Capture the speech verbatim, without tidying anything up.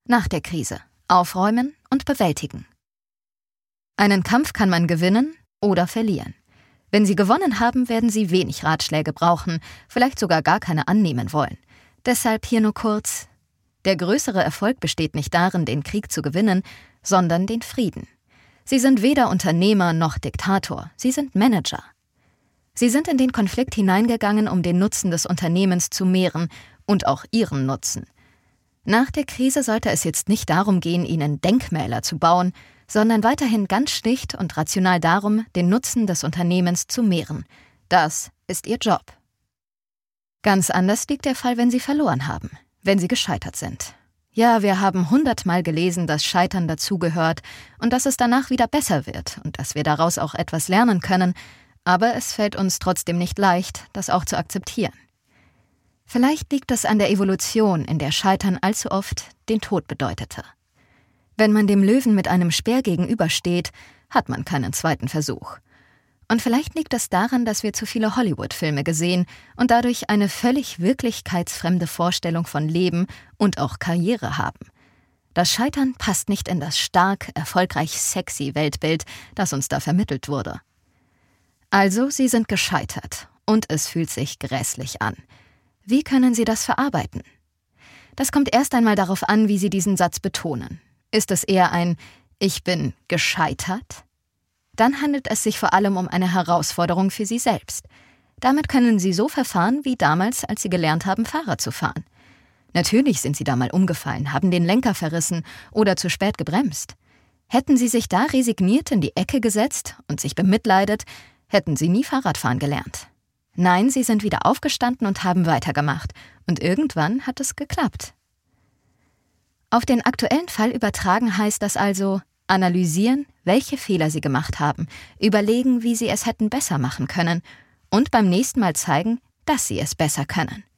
Nach der Krise. Aufräumen und bewältigen. Einen Kampf kann man gewinnen oder verlieren. Wenn Sie gewonnen haben, werden Sie wenig Ratschläge brauchen, vielleicht sogar gar keine annehmen wollen. Deshalb hier nur kurz: Der größere Erfolg besteht nicht darin, den Krieg zu gewinnen, sondern den Frieden. Sie sind weder Unternehmer noch Diktator, Sie sind Manager. Sie sind in den Konflikt hineingegangen, um den Nutzen des Unternehmens zu mehren und auch Ihren Nutzen. Nach der Krise sollte es jetzt nicht darum gehen, Ihnen Denkmäler zu bauen, sondern weiterhin ganz schlicht und rational darum, den Nutzen des Unternehmens zu mehren. Das ist Ihr Job. Ganz anders liegt der Fall, wenn Sie verloren haben, wenn Sie gescheitert sind. Ja, wir haben hundertmal gelesen, dass Scheitern dazugehört und dass es danach wieder besser wird und dass wir daraus auch etwas lernen können, aber es fällt uns trotzdem nicht leicht, das auch zu akzeptieren. Vielleicht liegt es an der Evolution, in der Scheitern allzu oft den Tod bedeutete. Wenn man dem Löwen mit einem Speer gegenübersteht, hat man keinen zweiten Versuch. Und vielleicht liegt es daran, dass wir zu viele Hollywood-Filme gesehen und dadurch eine völlig wirklichkeitsfremde Vorstellung von Leben und auch Karriere haben. Das Scheitern passt nicht in das stark, erfolgreich, sexy Weltbild, das uns da vermittelt wurde. Also, Sie sind gescheitert und es fühlt sich grässlich an. Wie können Sie das verarbeiten? Das kommt erst einmal darauf an, wie Sie diesen Satz betonen. Ist es eher ein »Ich bin gescheitert«? Dann handelt es sich vor allem um eine Herausforderung für Sie selbst. Damit können Sie so verfahren wie damals, als Sie gelernt haben, Fahrrad zu fahren. Natürlich sind Sie da mal umgefallen, haben den Lenker verrissen oder zu spät gebremst. Hätten Sie sich da resigniert in die Ecke gesetzt und sich bemitleidet, hätten Sie nie Fahrradfahren gelernt. Nein, Sie sind wieder aufgestanden und haben weitergemacht. Und irgendwann hat es geklappt. Auf den aktuellen Fall übertragen heißt das also: Analysieren, welche Fehler Sie gemacht haben, überlegen, wie Sie es hätten besser machen können und beim nächsten Mal zeigen, dass Sie es besser können.